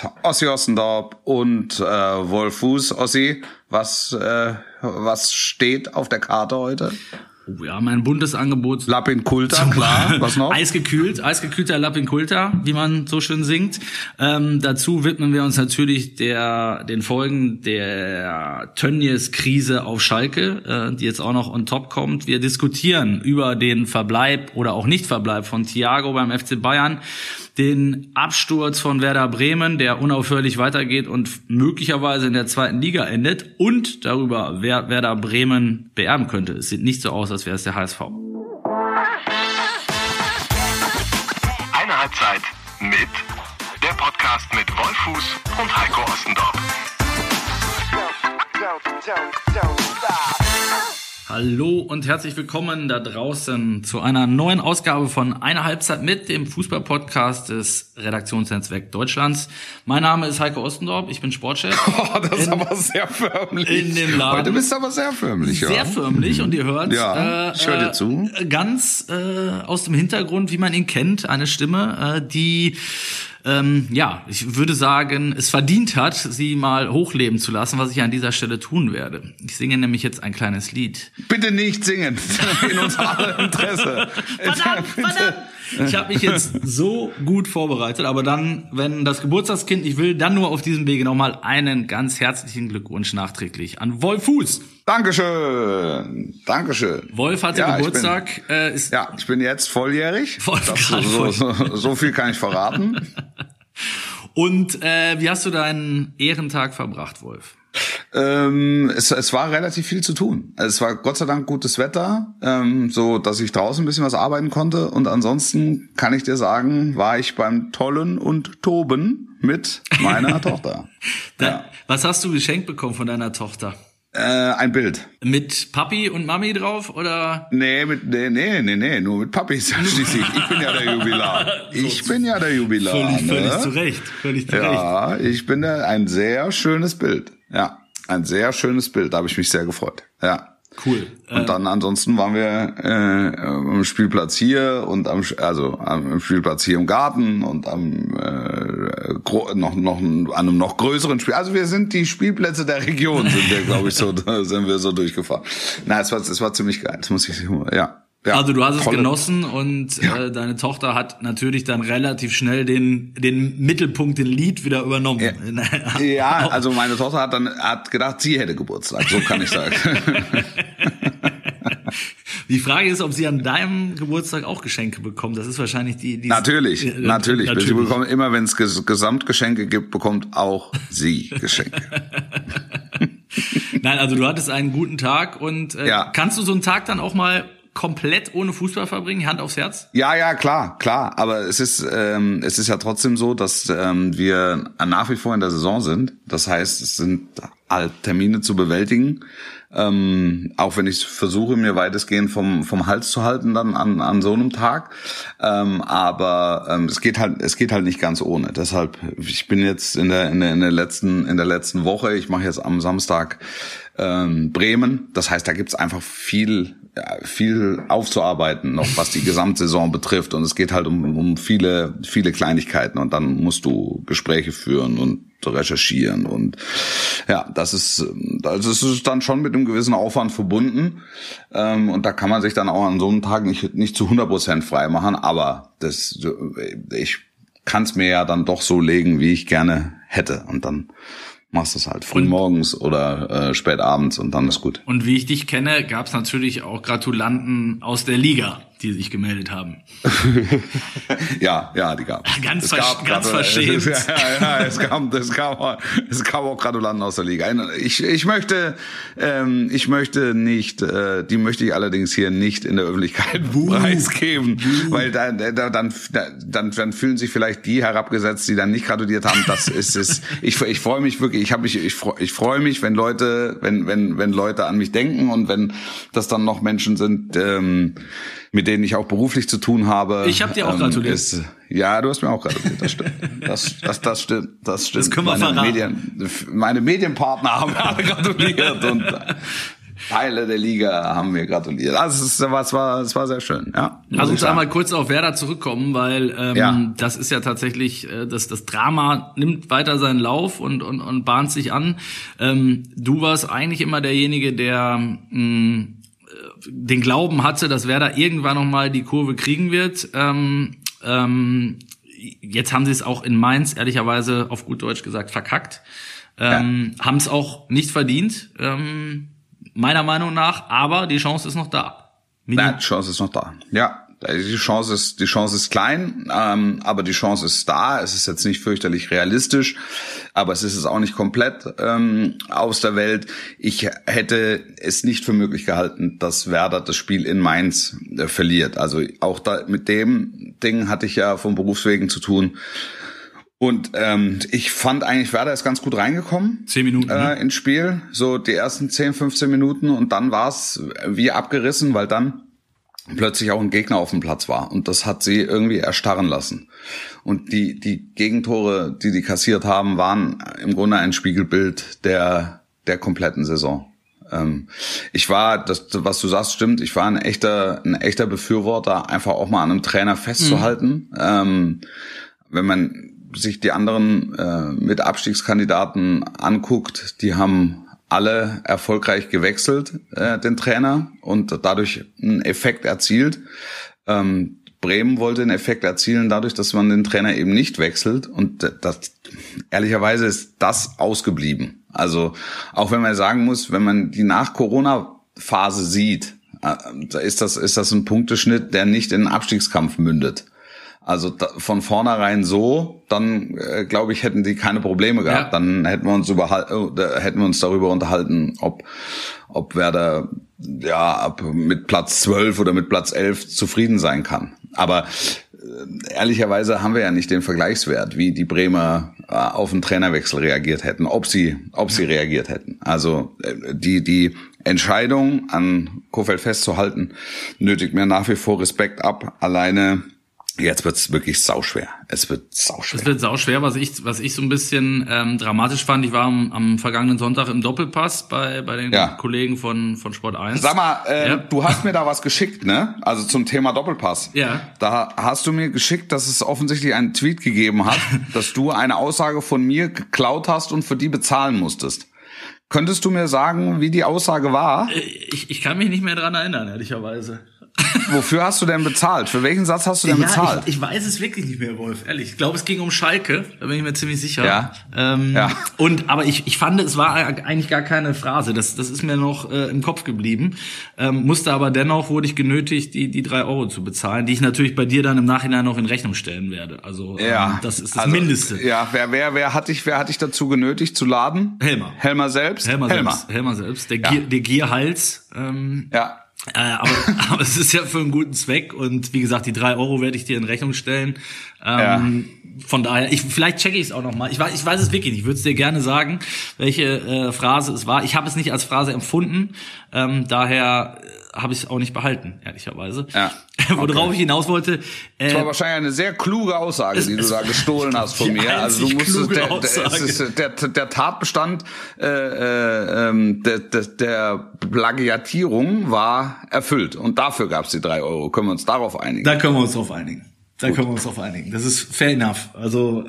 Ossi Ossendorp und Wolf Fuß. Ossi, was steht auf der Karte heute? Oh ja, mein buntes Angebot. Lapin Kulta, klar. Was noch? Eisgekühlter Lapin Kulta, wie man so schön singt. Dazu widmen wir uns natürlich den Folgen der Tönnies-Krise auf Schalke, die jetzt auch noch on top kommt. Wir diskutieren über den Verbleib oder auch Nicht-Verbleib von Thiago beim FC Bayern, den Absturz von Werder Bremen, der unaufhörlich weitergeht und möglicherweise in der 2. Liga endet, und darüber, wer Werder Bremen beerben könnte. Es sieht nicht so aus, als wäre es der HSV. Eine Halbzeit mit der Podcast mit Wolf Fuß und Heiko Ossendorp. Hallo und herzlich willkommen da draußen zu einer neuen Ausgabe von Eine Halbzeit mit, dem Fußball-Podcast des Redaktionsnetzwerks Deutschlands. Mein Name ist Heiko Ossendorp, ich bin Sportchef. Oh, das ist aber sehr förmlich. In dem Laden. Heute bist du aber sehr förmlich. Sehr ja. förmlich, und ihr hört ich höre dir zu. Ganz aus dem Hintergrund, wie man ihn kennt, eine Stimme, die ich würde sagen, es verdient hat, sie mal hochleben zu lassen, was ich an dieser Stelle tun werde. Ich singe nämlich jetzt ein kleines Lied. Bitte nicht singen, in unser aller Interesse. Verdammt! Ich habe mich jetzt so gut vorbereitet, aber dann, wenn das Geburtstagskind nicht will, dann nur auf diesem Wege nochmal einen ganz herzlichen Glückwunsch nachträglich an Wolf Fuß. Dankeschön. Wolf hatte Geburtstag. Ich bin jetzt volljährig. So viel kann ich verraten. Und wie hast du deinen Ehrentag verbracht, Wolf? Es war relativ viel zu tun. Es war Gott sei Dank gutes Wetter, so dass ich draußen ein bisschen was arbeiten konnte. Und ansonsten kann ich dir sagen, war ich beim Tollen und Toben mit meiner Tochter. Was hast du geschenkt bekommen von deiner Tochter? Ein Bild. Mit Papi und Mami drauf, oder? Nee, nur mit Papi schließlich. Ich bin ja der Jubilar. Völlig zu Recht. Ja, ich bin ein sehr schönes Bild. Ja, ein sehr schönes Bild. Da habe ich mich sehr gefreut. Ja. Cool. Und dann ansonsten waren wir am Spielplatz hier und am Spielplatz hier im Garten und an einem noch größeren Spiel. Also wir sind die Spielplätze der Region, sind wir so durchgefahren. Na, es war ziemlich geil. Das muss ich ja. Ja, also du hast es genossen, und deine Tochter hat natürlich dann relativ schnell den Mittelpunkt, den Lied wieder übernommen. Ja, also meine Tochter hat gedacht, sie hätte Geburtstag, so kann ich sagen. Die Frage ist, ob sie an deinem Geburtstag auch Geschenke bekommt. Das ist wahrscheinlich die Natürlich. Sie bekommen immer, wenn es Gesamtgeschenke gibt, bekommt auch sie Geschenke. Nein, also du hattest einen guten Tag, und kannst du so einen Tag dann auch mal komplett ohne Fußball verbringen, Hand aufs Herz? Ja, klar. Aber es ist ja trotzdem so, dass wir nach wie vor in der Saison sind. Das heißt, es sind halt Termine zu bewältigen. Auch wenn ich versuche, mir weitestgehend vom Hals zu halten dann an so einem Tag. Aber es geht halt nicht ganz ohne. Deshalb, ich bin jetzt in der letzten Woche, ich mache jetzt am Samstag Bremen. Das heißt, da gibt's einfach viel aufzuarbeiten noch, was die Gesamtsaison betrifft. Und es geht halt um viele Kleinigkeiten. Und dann musst du Gespräche führen und recherchieren. Und ja, das ist dann schon mit einem gewissen Aufwand verbunden. Und da kann man sich dann auch an so einem Tag nicht zu 100% frei machen. Aber ich kann es mir ja dann doch so legen, wie ich gerne hätte. Und dann machst du es halt früh morgens oder spät abends, und dann ist gut. Und wie ich dich kenne, gab es natürlich auch Gratulanten aus der Liga, die sich gemeldet haben. Ja, die gab es. Ganz verschämt. Ja, es gab auch Gratulanten aus der Liga. Ich möchte nicht, die möchte ich allerdings hier nicht in der Öffentlichkeit preisgeben, weil dann fühlen sich vielleicht die herabgesetzt, die dann nicht gratuliert haben. Das ist es. Ich freue mich wirklich. Ich freue mich, wenn Leute an mich denken, und wenn das dann noch Menschen sind, mit denen ich auch beruflich zu tun habe. Ich habe dir auch gratuliert. Ja, du hast mir auch gratuliert, das stimmt. Das stimmt. Das können wir verraten. Meine Medienpartner haben alle gratuliert. Und Teile der Liga haben mir gratuliert. Also es war sehr schön. Ja, lass uns einmal kurz auf Werder zurückkommen, weil das ist ja tatsächlich, das Drama nimmt weiter seinen Lauf und bahnt sich an. Du warst eigentlich immer derjenige, der den Glauben hatte, dass Werder irgendwann nochmal die Kurve kriegen wird. Jetzt haben sie es auch in Mainz, ehrlicherweise auf gut Deutsch gesagt, verkackt. Haben es auch nicht verdient, meiner Meinung nach, aber die Chance ist noch da. Die Chance ist noch da. Ja, die Chance ist klein, aber die Chance ist da. Es ist jetzt nicht fürchterlich realistisch, aber es ist es auch nicht komplett aus der Welt. Ich hätte es nicht für möglich gehalten, dass Werder das Spiel in Mainz verliert. Also auch da mit dem Ding hatte ich ja von Berufswegen zu tun. Und ich fand eigentlich, Werder ist ganz gut reingekommen 10 Minuten ins Spiel, so die ersten 10, 15 Minuten, und dann war es wie abgerissen, weil dann plötzlich auch ein Gegner auf dem Platz war, und das hat sie irgendwie erstarren lassen. Und die Gegentore, die kassiert haben, waren im Grunde ein Spiegelbild der kompletten Saison. Ich war, was du sagst, stimmt, ich war ein echter Befürworter, einfach auch mal an einem Trainer festzuhalten. Wenn man sich die anderen mit Abstiegskandidaten anguckt, die haben alle erfolgreich gewechselt, den Trainer, und dadurch einen Effekt erzielt. Bremen wollte einen Effekt erzielen dadurch, dass man den Trainer eben nicht wechselt, und ehrlicherweise ist das ausgeblieben. Also auch wenn man sagen muss, wenn man die Nach-Corona-Phase sieht, da ist das ein Punkteschnitt, der nicht in einen Abstiegskampf mündet. Also von vornherein so, dann glaube ich, hätten die keine Probleme gehabt. Ja. Dann hätten wir uns darüber unterhalten, ob Werder mit Platz 12 oder mit Platz 11 zufrieden sein kann. Aber ehrlicherweise haben wir ja nicht den Vergleichswert, wie die Bremer auf einen Trainerwechsel reagiert hätten, ob sie reagiert hätten. Also die Entscheidung, an Kohfeldt festzuhalten, nötigt mir nach wie vor Respekt ab. Alleine jetzt wird's wirklich sauschwer. Es wird sauschwer. Was ich so ein bisschen dramatisch fand, ich war am vergangenen Sonntag im Doppelpass bei den Kollegen von Sport 1. Sag mal, du hast mir da was geschickt, ne? Also zum Thema Doppelpass. Ja. Da hast du mir geschickt, dass es offensichtlich einen Tweet gegeben hat, dass du eine Aussage von mir geklaut hast und für die bezahlen musstest. Könntest du mir sagen, wie die Aussage war? Ich kann mich nicht mehr dran erinnern, ehrlicherweise. Wofür hast du denn bezahlt? Für welchen Satz hast du denn bezahlt? Ich weiß es wirklich nicht mehr, Wolf, ehrlich. Ich glaube, es ging um Schalke, da bin ich mir ziemlich sicher. Ja. Aber ich fand, es war eigentlich gar keine Phrase. Das ist mir noch im Kopf geblieben. Musste aber dennoch, wurde ich genötigt, die 3 Euro zu bezahlen, die ich natürlich bei dir dann im Nachhinein noch in Rechnung stellen werde. Also das ist das Mindeste. Ja, wer hat dich dazu genötigt zu laden? Helmer selbst? Helmer selbst. Der Gierhals. Aber es ist ja für einen guten Zweck, und wie gesagt, die 3 Euro werde ich dir in Rechnung stellen. Von daher, vielleicht checke ich es auch noch mal. Ich weiß es wirklich nicht. Ich würde es dir gerne sagen, welche Phrase es war. Ich habe es nicht als Phrase empfunden, daher habe ich es auch nicht behalten, ehrlicherweise. Ja. Worauf ich hinaus wollte. Das war wahrscheinlich eine sehr kluge Aussage, die du da gestohlen hast von mir. Also du musstest der Tatbestand der Plagiatierung war erfüllt, und dafür gab es die 3 Euro. Können wir uns darauf einigen? Da können wir uns drauf einigen. Das ist fair enough. Also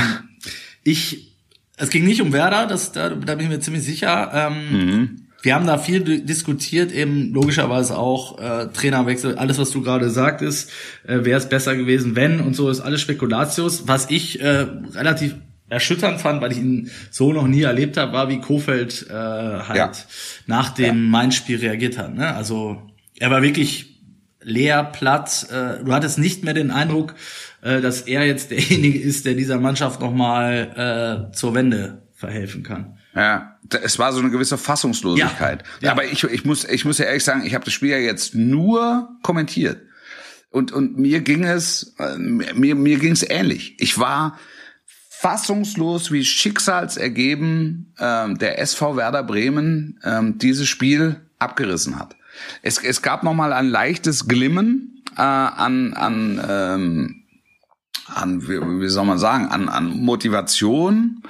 es ging nicht um Werder, da bin ich mir ziemlich sicher. Wir haben da viel diskutiert, eben logischerweise auch Trainerwechsel, alles, was du gerade sagtest, wäre es besser gewesen, wenn, und so, ist alles Spekulatius. Was ich relativ erschütternd fand, weil ich ihn so noch nie erlebt habe, war, wie Kohfeldt nach dem Mainz-Spiel reagiert hat. Ne? Also er war wirklich leer, platt. Du hattest nicht mehr den Eindruck, dass er jetzt derjenige ist, der dieser Mannschaft nochmal zur Wende verhelfen kann. Ja, es war so eine gewisse Fassungslosigkeit. Ja. Aber ich muss ja ehrlich sagen, ich habe das Spiel ja jetzt nur kommentiert. Und mir ging's ähnlich. Ich war fassungslos, wie schicksalsergeben der SV Werder Bremen dieses Spiel abgerissen hat. Es gab noch mal ein leichtes Glimmen an wie soll man sagen, an Motivation,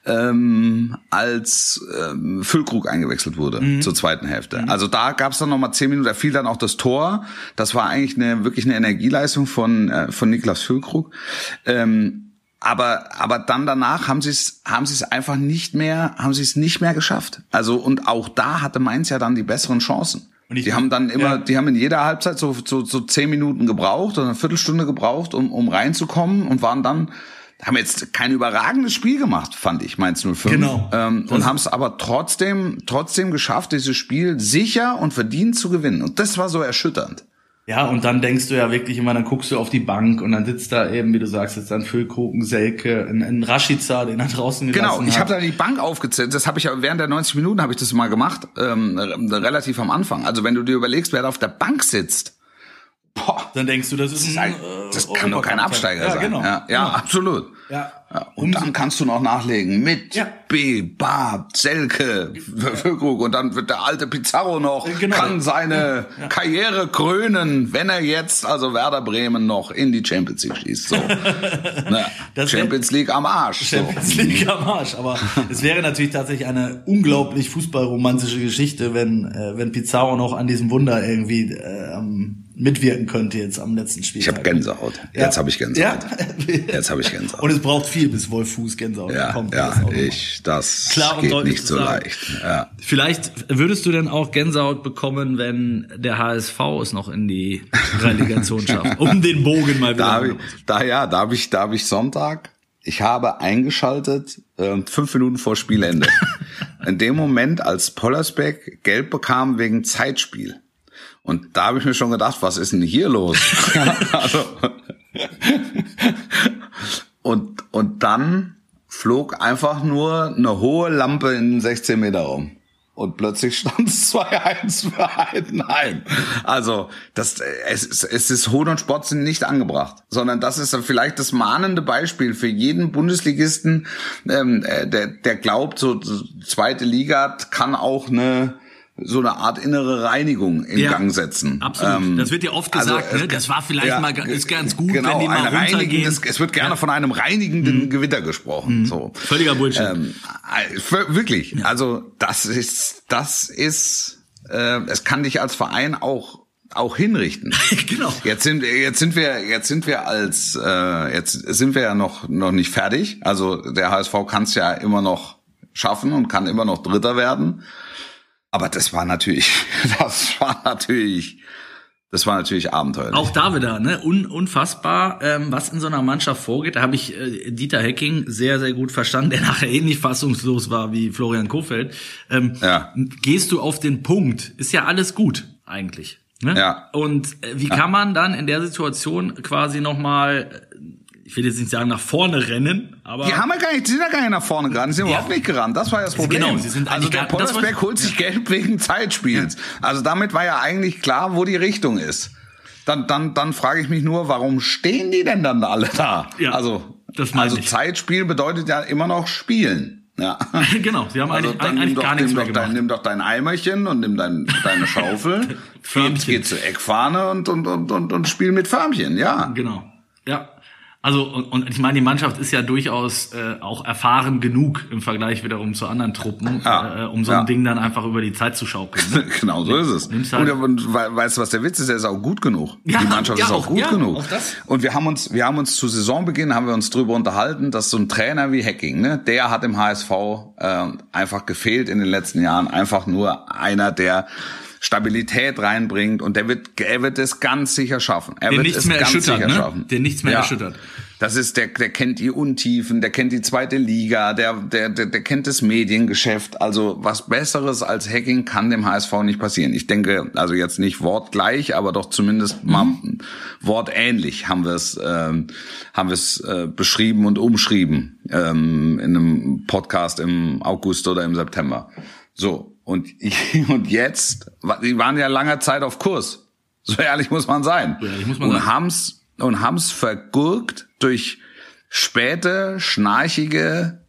als Füllkrug eingewechselt wurde zur zweiten Hälfte. Also da gab es dann nochmal 10 Minuten, da fiel dann auch das Tor. Das war eigentlich wirklich eine Energieleistung von Niklas Füllkrug. Aber dann danach haben sie es einfach nicht mehr geschafft. Also und auch da hatte Mainz ja dann die besseren Chancen. Die haben in jeder Halbzeit so 10 Minuten gebraucht oder eine Viertelstunde gebraucht, um reinzukommen und haben jetzt kein überragendes Spiel gemacht, fand ich, Mainz 05. Genau. Und haben es aber trotzdem geschafft, dieses Spiel sicher und verdient zu gewinnen. Und das war so erschütternd. Ja, und dann denkst du ja wirklich immer, dann guckst du auf die Bank und dann sitzt da eben, wie du sagst, jetzt dann Füllkrug, Selke, ein Rashica, den er draußen gelassen hat. Genau, ich habe da die Bank aufgezählt. Das habe ich ja während der 90 Minuten habe ich das mal gemacht, relativ am Anfang. Also wenn du dir überlegst, wer da auf der Bank sitzt, dann denkst du, das kann doch kein Absteiger sein. Genau. Ja, absolut. Ja. Und dann kannst du noch nachlegen mit Barth, Selke, Füllkrug und dann wird der alte Pizarro noch, kann seine Karriere krönen, wenn er jetzt, also Werder Bremen, noch in die Champions League schießt. So. Champions League am Arsch. Champions League am Arsch. Aber es wäre natürlich tatsächlich eine unglaublich fußballromantische Geschichte, wenn Pizarro noch an diesem Wunder irgendwie mitwirken könnte jetzt am letzten Spiel. Ich habe Gänsehaut. Jetzt habe ich Gänsehaut. Jetzt habe ich Gänsehaut. Und es braucht viel, bis Wolf Fuß Gänsehaut kommt. Das geht nicht so leicht. Ja. Vielleicht würdest du denn auch Gänsehaut bekommen, wenn der HSV es noch in die Relegation schafft, um den Bogen mal wieder. Da habe ich Sonntag. Ich habe eingeschaltet 5 Minuten vor Spielende. In dem Moment, als Pollersbeck gelb bekam wegen Zeitspiel. Und da habe ich mir schon gedacht, was ist denn hier los? Und dann flog einfach nur eine hohe Lampe in den 16 Meter Raum. Und plötzlich stand es 2-1 für Heidenheim. Also, es ist Hohn und Spott sind nicht angebracht, sondern das ist vielleicht das mahnende Beispiel für jeden Bundesligisten, der glaubt, so zweite Liga kann auch so eine Art innere Reinigung in Gang setzen. Absolut. Das wird ja oft gesagt, also, das war vielleicht mal ist ganz gut, wenn die mal runtergehen. Es wird gerne von einem reinigenden Gewitter gesprochen. So. Völliger Bullshit. Wirklich. Ja. Also das ist, es kann dich als Verein auch hinrichten. Genau. Jetzt sind wir ja noch nicht fertig. Also der HSV kann es ja immer noch schaffen und kann immer noch Dritter werden. Aber das war natürlich abenteuerlich. Auch da wieder, unfassbar, was in so einer Mannschaft vorgeht. Da habe ich Dieter Hecking sehr, sehr gut verstanden, der nachher ähnlich fassungslos war wie Florian Kohfeldt. Gehst du auf den Punkt, ist ja alles gut eigentlich. Ne? Ja. Und wie kann man dann in der Situation quasi nochmal, ich will jetzt nicht sagen nach vorne rennen, aber... Die sind ja gar nicht nach vorne gerannt, die sind überhaupt nicht gerannt, das war ja das Problem. Genau, sie sind also der Pollersbeck holt sich gelb wegen Zeitspiels. Ja. Also damit war ja eigentlich klar, wo die Richtung ist. Dann frage ich mich nur, warum stehen die denn dann alle da? Ja, also Zeitspiel bedeutet ja immer noch spielen. Ja. Genau, sie haben eigentlich gar nichts mehr gemacht. Nimm doch dein Eimerchen und nimm deine Schaufel, geh zur Eckfahne und spiel mit Förmchen, ja. Genau, ja. Also, und ich meine, die Mannschaft ist ja durchaus auch erfahren genug im Vergleich wiederum zu anderen Truppen, um so ein Ding dann einfach über die Zeit zu schaukeln. Ne? Genau, so ist es. Halt und weißt du, was der Witz ist? Er ist auch gut genug. Ja, die Mannschaft ist auch gut genug. Auch das. Und wir haben uns zu Saisonbeginn drüber unterhalten, dass so ein Trainer wie Hecking, der hat im HSV einfach gefehlt in den letzten Jahren. Einfach nur einer, der Stabilität reinbringt und er wird es ganz sicher schaffen. Er wird es ganz sicher schaffen. Der nichts mehr erschüttert. Das ist der kennt die Untiefen, der kennt die zweite Liga, der kennt das Mediengeschäft. Also was Besseres als Hecking kann dem HSV nicht passieren. Ich denke, also jetzt nicht wortgleich, aber doch zumindest mal wortähnlich haben wir es beschrieben und umschrieben in einem Podcast im August oder im September. So. Und jetzt, die waren ja lange Zeit auf Kurs. So ehrlich muss man sein. Und haben's vergurkt durch späte, schnarchige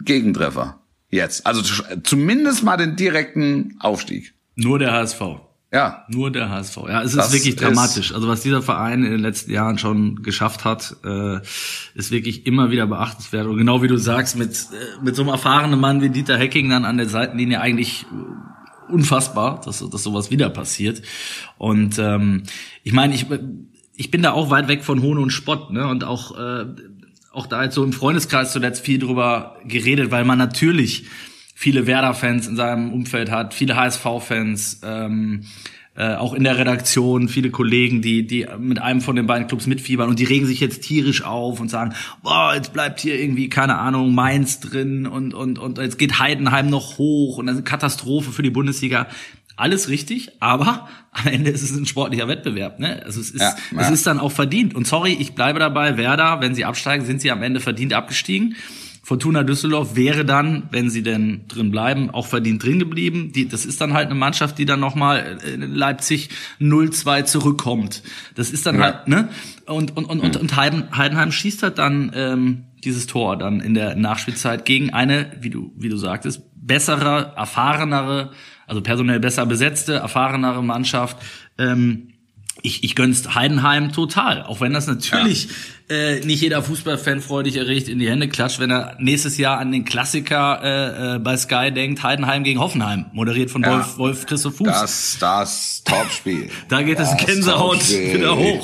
Gegentreffer. Jetzt. Also zumindest mal den direkten Aufstieg. Nur der HSV. Ja. Nur der HSV. Ja, es ist wirklich dramatisch. Also was dieser Verein in den letzten Jahren schon geschafft hat, ist wirklich immer wieder beachtenswert. Und genau wie du sagst, mit so einem erfahrenen Mann wie Dieter Hecking dann an der Seitenlinie eigentlich unfassbar, dass sowas wieder passiert. Und ich meine, ich bin da auch weit weg von Hohn und Spott, ne? Und auch da jetzt so im Freundeskreis zuletzt viel drüber geredet, weil man natürlich viele Werder-Fans in seinem Umfeld hat, viele HSV-Fans, auch in der Redaktion, viele Kollegen, die mit einem von den beiden Clubs mitfiebern und die regen sich jetzt tierisch auf und sagen, boah, jetzt bleibt hier irgendwie, keine Ahnung, Mainz drin und jetzt geht Heidenheim noch hoch und das ist eine Katastrophe für die Bundesliga. Alles richtig, aber am Ende ist es ein sportlicher Wettbewerb, ne? Also es ist dann auch verdient. Und sorry, ich bleibe dabei, Werder, wenn sie absteigen, sind sie am Ende verdient abgestiegen. Fortuna Düsseldorf wäre dann, wenn sie denn drin bleiben, auch verdient drin geblieben. Das ist dann halt eine Mannschaft, die dann nochmal in Leipzig 0-2 zurückkommt. Das ist dann halt, ne? Und Heidenheim schießt halt dann dieses Tor dann in der Nachspielzeit gegen eine, wie du sagtest, bessere, erfahrenere, also personell besser besetzte, erfahrenere Mannschaft. Ich gönn's Heidenheim total, auch wenn das natürlich nicht jeder Fußballfan freudig erregt in die Hände klatscht, wenn er nächstes Jahr an den Klassiker bei Sky denkt, Heidenheim gegen Hoffenheim, moderiert von Wolf Christoph Fuchs. Das Topspiel. Da geht das Gänsehaut wieder hoch.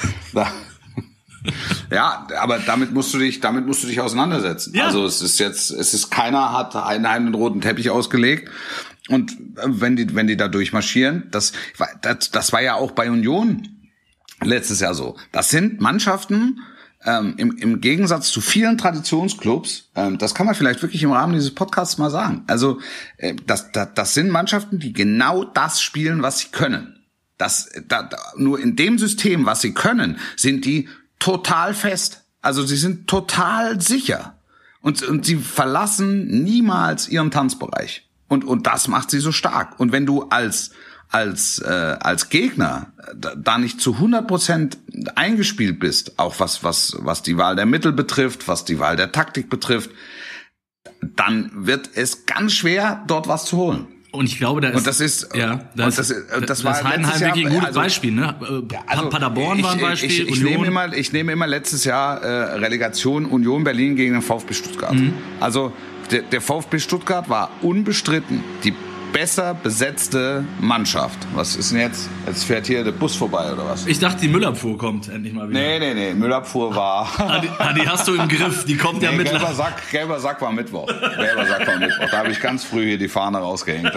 Ja, aber damit musst du dich auseinandersetzen. Ja. Also keiner hat Heidenheim den roten Teppich ausgelegt. Und wenn die da durchmarschieren, das war ja auch bei Union letztes Jahr so. Das sind Mannschaften, im Gegensatz zu vielen Traditionsclubs, das kann man vielleicht wirklich im Rahmen dieses Podcasts mal sagen. Also, das sind Mannschaften, die genau das spielen, was sie können. Nur in dem System, was sie können, sind die total fest. Also, sie sind total sicher. Und sie verlassen niemals ihren Tanzbereich. Und das macht sie so stark. Und wenn du als Gegner da nicht zu 100% eingespielt bist, auch was die Wahl der Mittel betrifft, was die Wahl der Taktik betrifft, dann wird es ganz schwer, dort was zu holen. Und ich glaube, das war Heidenheim wirklich ein gutes Beispiel, ne? Paderborn war ein Beispiel. Ich nehme immer letztes Jahr Relegation Union Berlin gegen den VfB Stuttgart. Mhm. Also der VfB Stuttgart war unbestritten die besser besetzte Mannschaft. Was ist denn jetzt? Jetzt fährt hier der Bus vorbei, oder was? Ich dachte, die Müllabfuhr kommt endlich mal wieder. Nee. Müllabfuhr war... Die hast du im Griff. Die kommt ja mittlerweile. Gelber Sack war Mittwoch. Da habe ich ganz früh hier die Fahne rausgehängt.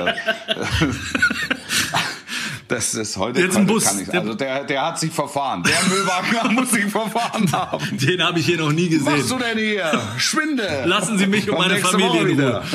Das ist heute jetzt ein Bus. Kann ich, also der hat sich verfahren. Der Müllwagen muss sich verfahren haben. Den habe ich hier noch nie gesehen. Was machst du denn hier? Schwinde! Lassen Sie mich und meine Familie in Ruhe.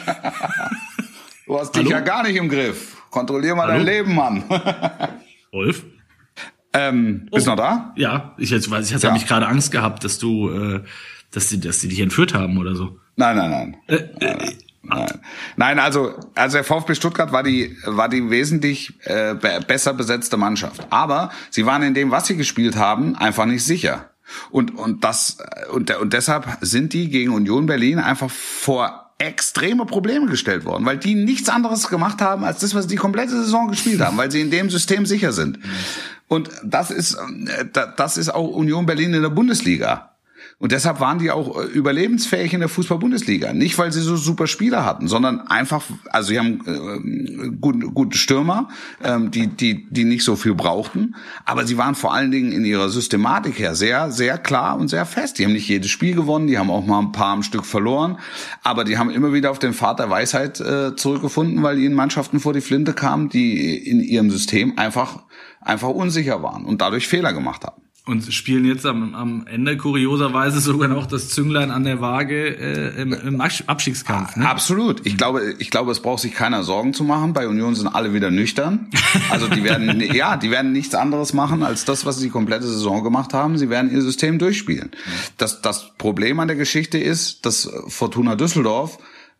Du hast dich ja gar nicht im Griff. Kontrollier mal dein Leben, Mann. Wolf? Bist du noch da? Ja, ich habe mich gerade Angst gehabt, dass dass sie dich entführt haben oder so. Nein. Nein, also der VfB Stuttgart war die wesentlich besser besetzte Mannschaft. Aber sie waren in dem, was sie gespielt haben, einfach nicht sicher. Und deshalb sind die gegen Union Berlin einfach vor extreme Probleme gestellt worden, weil die nichts anderes gemacht haben, als das, was sie die komplette Saison gespielt haben, weil sie in dem System sicher sind. Und das ist auch Union Berlin in der Bundesliga. Und deshalb waren die auch überlebensfähig in der Fußball-Bundesliga. Nicht, weil sie so super Spieler hatten, sondern einfach, also sie haben gute Stürmer, die nicht so viel brauchten. Aber sie waren vor allen Dingen in ihrer Systematik her sehr, sehr klar und sehr fest. Die haben nicht jedes Spiel gewonnen, die haben auch mal ein paar am Stück verloren. Aber die haben immer wieder auf den Pfad der Weisheit zurückgefunden, weil ihnen Mannschaften vor die Flinte kamen, die in ihrem System einfach unsicher waren und dadurch Fehler gemacht haben. Und spielen jetzt am Ende kurioserweise sogar noch das Zünglein an der Waage im Abstiegskampf. Ne? Absolut. Ich glaube, es braucht sich keiner Sorgen zu machen. Bei Union sind alle wieder nüchtern. Also die werden nichts anderes machen als das, was sie die komplette Saison gemacht haben. Sie werden ihr System durchspielen. Das Problem an der Geschichte ist, dass Fortuna Düsseldorf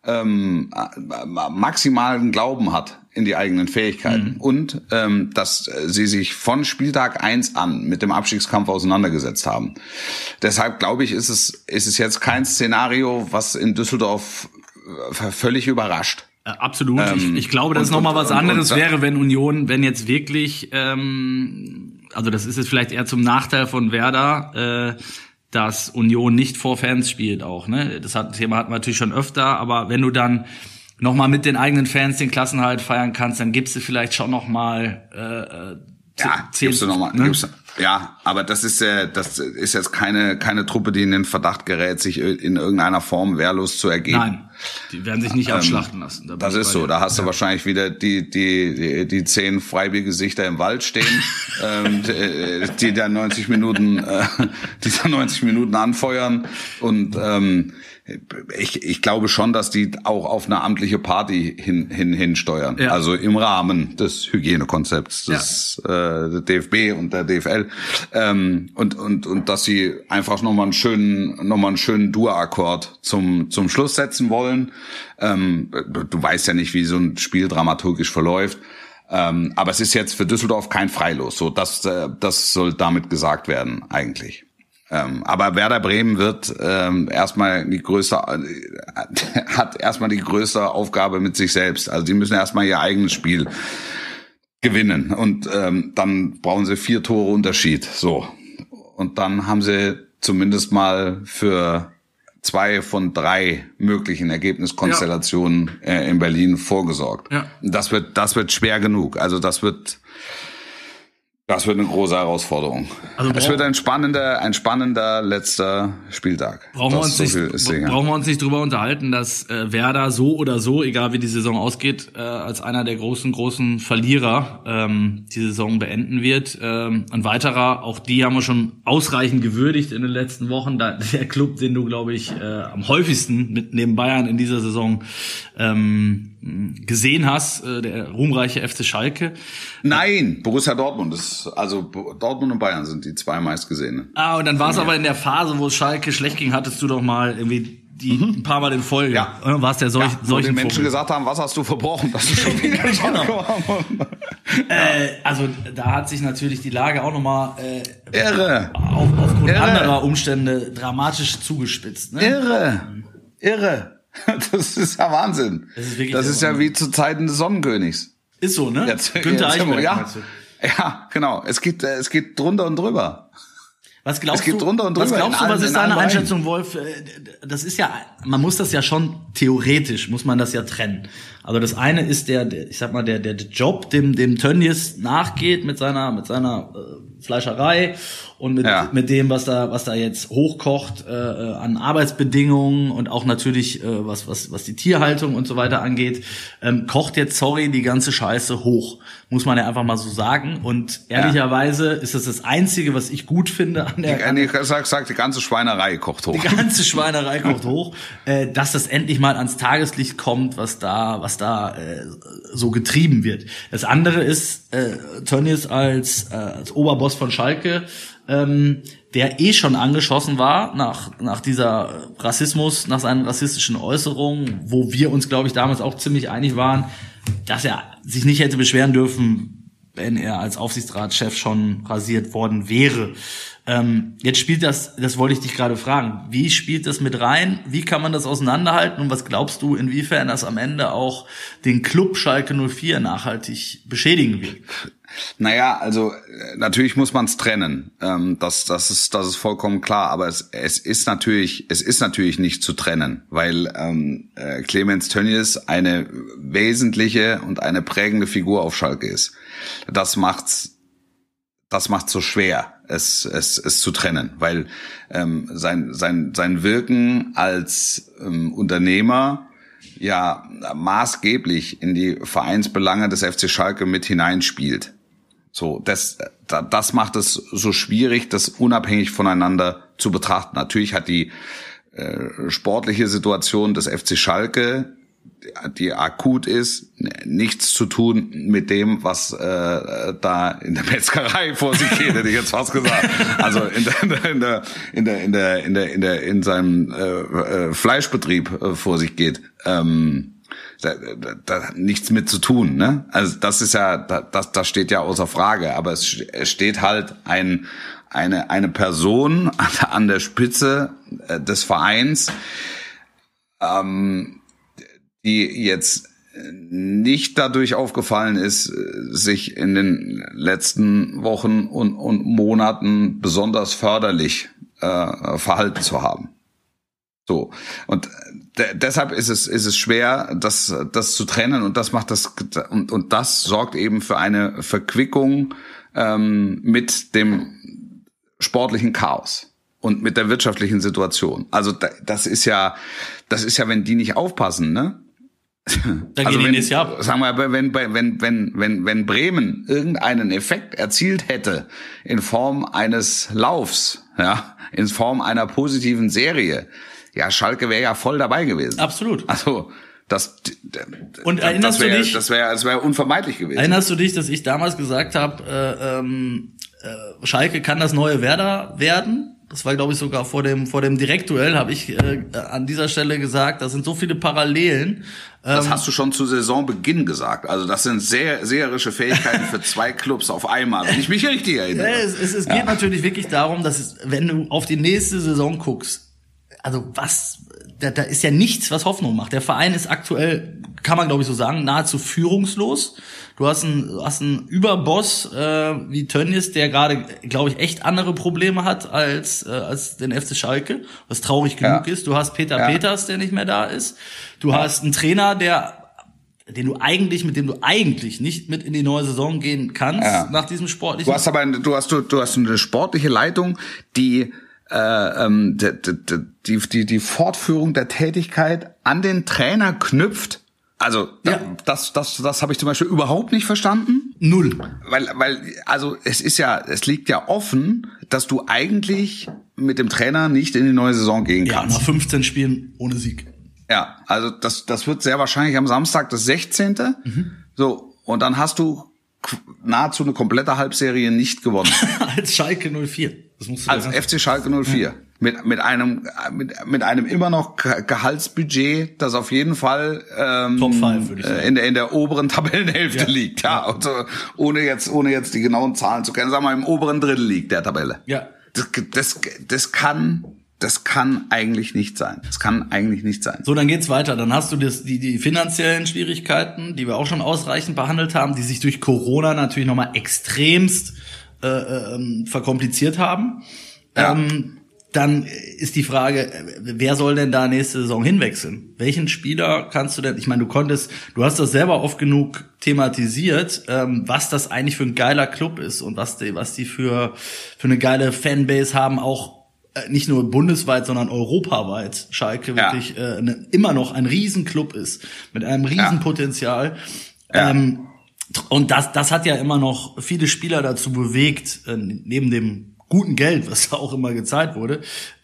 maximalen Glauben hat in die eigenen Fähigkeiten und dass sie sich von Spieltag 1 an mit dem Abstiegskampf auseinandergesetzt haben. Deshalb glaube ich, ist es jetzt kein Szenario, was in Düsseldorf völlig überrascht. Absolut. Ich glaube, dass es nochmal was anderes wäre, wenn jetzt wirklich, also das ist jetzt vielleicht eher zum Nachteil von Werder, dass Union nicht vor Fans spielt auch, ne? Thema hatten wir natürlich schon öfter, aber wenn du dann nochmal mit den eigenen Fans den Klassenerhalt feiern kannst, dann gibst du vielleicht schon nochmal gibst du nochmal, ne? Ja, aber das ist jetzt keine Truppe, die in den Verdacht gerät, sich in irgendeiner Form wehrlos zu ergeben. Nein, die werden sich nicht ausschlachten lassen. Das ist so. Da hast du wahrscheinlich wieder die 10 Freibiergesichter im Wald stehen, die dann 90 Minuten anfeuern und ich glaube schon, dass die auch auf eine amtliche Party hinsteuern. Ja. Also im Rahmen des Hygienekonzepts des DFB und der DFL. Und dass sie einfach nochmal einen schönen Dur-Akkord zum Schluss setzen wollen. Du weißt ja nicht, wie so ein Spiel dramaturgisch verläuft. Aber es ist jetzt für Düsseldorf kein Freilos. So, das soll damit gesagt werden, eigentlich. Aber Werder Bremen wird erstmal die größte Aufgabe mit sich selbst. Also die müssen erstmal ihr eigenes Spiel gewinnen und dann brauchen sie 4 Tore Unterschied. So, und dann haben sie zumindest mal für 2 von 3 möglichen Ergebniskonstellationen in Berlin vorgesorgt. Ja. Das wird schwer genug. Also das wird eine große Herausforderung. Also es wird ein spannender letzter Spieltag. Brauchen wir uns nicht drüber unterhalten, dass Werder so oder so, egal wie die Saison ausgeht, als einer der großen Verlierer die Saison beenden wird. Ein weiterer, auch die haben wir schon ausreichend gewürdigt in den letzten Wochen. Der Club, den du, glaube ich, am häufigsten neben Bayern in dieser Saison gesehen hast, der ruhmreiche FC Schalke. Nein, Borussia Dortmund. Dortmund und Bayern sind die 2 meistgesehenen. Und dann war es aber in der Phase, wo Schalke schlecht ging, hattest du doch mal irgendwie ein paar Mal in Folge. Ja. Warst ja solchen den Menschen gesagt haben, was hast du verbrochen? Das ist schon wieder also da hat sich natürlich die Lage auch nochmal aufgrund anderer Umstände dramatisch zugespitzt. Ne? Irre. Das ist ja Wahnsinn. Das ist ja wie zu Zeiten des Sonnenkönigs. Ist so, ne? Günther Eichberg, meinst du? Ja, genau. Es geht drunter und drüber. Was glaubst du, was ist deine Einschätzung, Wolf? Das ist ja, man muss das ja schon theoretisch, muss man das ja trennen. Also das eine ist der Job, dem Tönnies nachgeht mit seiner Fleischerei und mit dem, was da jetzt hochkocht an Arbeitsbedingungen und auch natürlich was die Tierhaltung und so weiter angeht, kocht jetzt die ganze Scheiße hoch, muss man ja einfach mal so sagen. Und ehrlicherweise ist das Einzige, was ich gut finde an der sag die ganze Schweinerei kocht hoch. Die ganze Schweinerei kocht hoch, dass das endlich mal ans Tageslicht kommt, was da so getrieben wird. Das andere ist Tönnies als Oberboss von Schalke, der schon angeschossen war nach dieser Rassismus, nach seinen rassistischen Äußerungen, wo wir uns, glaube ich, damals auch ziemlich einig waren, dass er sich nicht hätte beschweren dürfen, wenn er als Aufsichtsratschef schon rasiert worden wäre. Jetzt spielt das wollte ich dich gerade fragen, wie spielt das mit rein? Wie kann man das auseinanderhalten? Und was glaubst du, inwiefern das am Ende auch den Club Schalke 04 nachhaltig beschädigen wird? Naja, also natürlich muss man es trennen. Das ist vollkommen klar. Aber es ist natürlich nicht zu trennen, weil Clemens Tönnies eine wesentliche und eine prägende Figur auf Schalke ist. Das macht's so schwer, es zu trennen, weil sein Wirken als Unternehmer ja maßgeblich in die Vereinsbelange des FC Schalke mit hineinspielt. So, das macht es so schwierig, das unabhängig voneinander zu betrachten. Natürlich hat die sportliche Situation des FC Schalke, die akut ist, nichts zu tun mit dem, was da in der Metzgerei vor sich geht, hätte ich jetzt fast gesagt. Also in seinem Fleischbetrieb vor sich geht. Da nichts mit zu tun, ne? Also das ist ja, das steht ja außer Frage. Aber es steht halt eine Person an der Spitze des Vereins, die jetzt nicht dadurch aufgefallen ist, sich in den letzten Wochen und Monaten besonders förderlich verhalten zu haben. So, und deshalb ist es schwer, das zu trennen, und das macht das, und das sorgt eben für eine Verquickung mit dem sportlichen Chaos und mit der wirtschaftlichen Situation. Also das ist ja, wenn die nicht aufpassen, ne? Dann also gehen die nächstes Jahr. Sagen wir, wenn Bremen irgendeinen Effekt erzielt hätte in Form eines Laufs, ja, in Form einer positiven Serie, ja, Schalke wäre ja voll dabei gewesen. Absolut. Also das wäre unvermeidlich gewesen. Erinnerst du dich, dass ich damals gesagt habe, Schalke kann das neue Werder werden? Das war, glaube ich, sogar vor dem Direktduell, habe ich an dieser Stelle gesagt, da sind so viele Parallelen. Das hast du schon zu Saisonbeginn gesagt. Also das sind sehr seherische Fähigkeiten für zwei Clubs auf einmal, wenn ich mich richtig erinnere. Ja, es geht natürlich wirklich darum, dass wenn du auf die nächste Saison guckst, also da ist ja nichts, was Hoffnung macht. Der Verein ist aktuell, kann man glaube ich so sagen, nahezu führungslos. Du hast einen Überboss wie Tönnies, der gerade, glaube ich, echt andere Probleme hat als den FC Schalke, was traurig genug ist. Du hast Peter Peters, der nicht mehr da ist. Du hast einen Trainer, mit dem du eigentlich nicht mit in die neue Saison gehen kannst nach diesem sportlichen. Du hast eine sportliche Leitung, die die Fortführung der Tätigkeit an den Trainer knüpft. Also das habe ich zum Beispiel überhaupt nicht verstanden. Null. Weil also es liegt ja offen, dass du eigentlich mit dem Trainer nicht in die neue Saison gehen kannst. Ja, nach 15 Spielen ohne Sieg. Ja, also das wird sehr wahrscheinlich am Samstag das 16. So, und dann hast du nahezu eine komplette Halbserie nicht gewonnen. Als Schalke 04. Das musst du als FC Schalke 04. Ja. Mit einem immer noch Gehaltsbudget, das auf jeden Fall Top 5, würde ich sagen. In der oberen Tabellenhälfte liegt. Ja, also ohne jetzt die genauen Zahlen zu kennen, sagen wir im oberen Drittel liegt der Tabelle. Ja. Das kann eigentlich nicht sein. Das kann eigentlich nicht sein. So, dann geht's weiter. Dann hast du die finanziellen Schwierigkeiten, die wir auch schon ausreichend behandelt haben, die sich durch Corona natürlich nochmal extremst verkompliziert haben. Ja. Dann ist die Frage, wer soll denn da nächste Saison hinwechseln? Welchen Spieler kannst du denn, ich meine, du hast das selber oft genug thematisiert, was das eigentlich für ein geiler Club ist und was die für eine geile Fanbase haben, auch nicht nur bundesweit, sondern europaweit. Schalke wirklich immer noch ein Riesenclub ist, mit einem Riesenpotenzial. Ja. Und das hat ja immer noch viele Spieler dazu bewegt, neben dem guten Geld, was da auch immer gezahlt wurde,